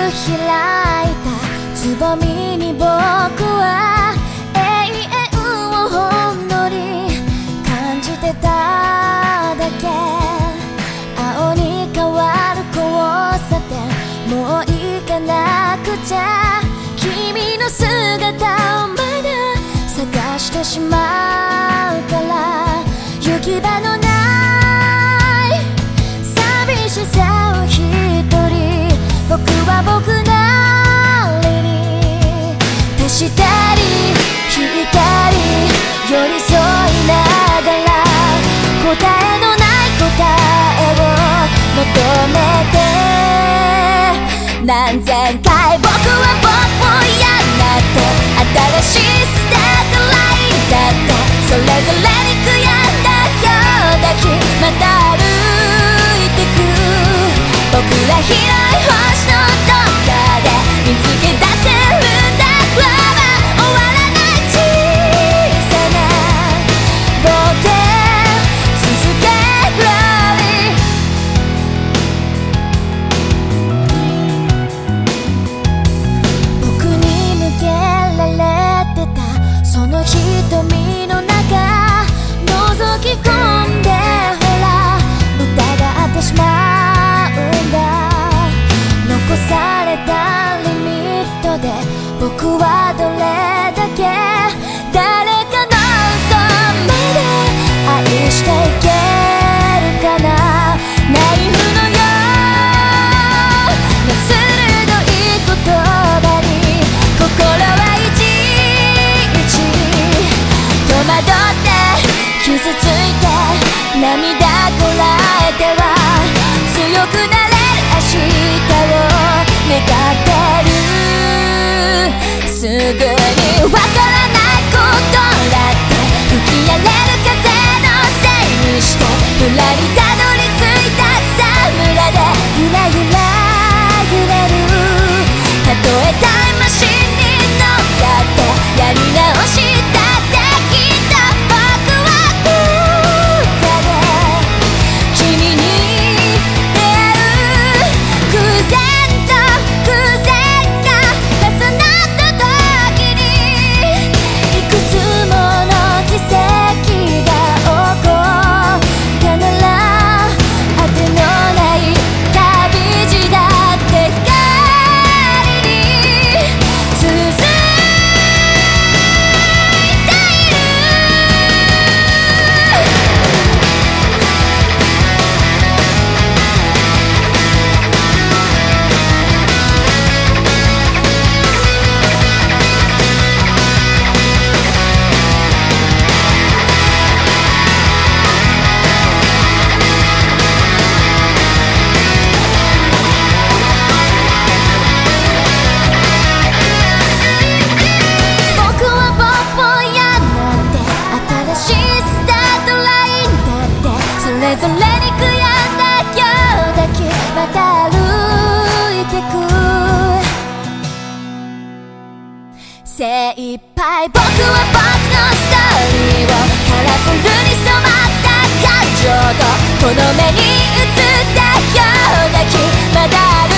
開いたつぼみに僕は永遠をほんのり感じてただけ。青に変わる交差点もう行かなくちゃ。君の姿をまだ探してしまうから。行き場のない寂しさを一人僕は僕なりに手したり引いたり寄り添いながら答えのない答えを求めて。何千回僕は僕を嫌になって新しいスタートラインだってそれぞれに悔やんだようだけまた歩いてく。僕ら広い星のどっかで見つけ出せるんだ。終わらない小さな冒険続ける。僕に向けられてたその瞳の中覗き込んでほら疑ってしまうんだ。残されたリミットで僕はどれだけ誰かの嘘まで愛していけるかな。ナイフのような鋭い言葉に心はいちいち戸惑って傷ついて涙こらえては強くなれる明日を願ってる。すぐにわからないことだって吹き荒れる風のせいにしてふらりたどり着いた草むらでゆらゆら揺れる。たとえタイムマシンに乗っかってやり直したってきっと僕はどっかで君に出会う。偶然と偶然が重なった時にいくつもの奇跡が起こったなら当てのない旅路だって仮に続いている。僕は僕を嫌なんて新しいスタートラインだってそれぞれに悔やんだようだけまた歩いてく。精一杯僕は僕のストーリーをカラフルに染まった感情とこの目に映ったようだけまだある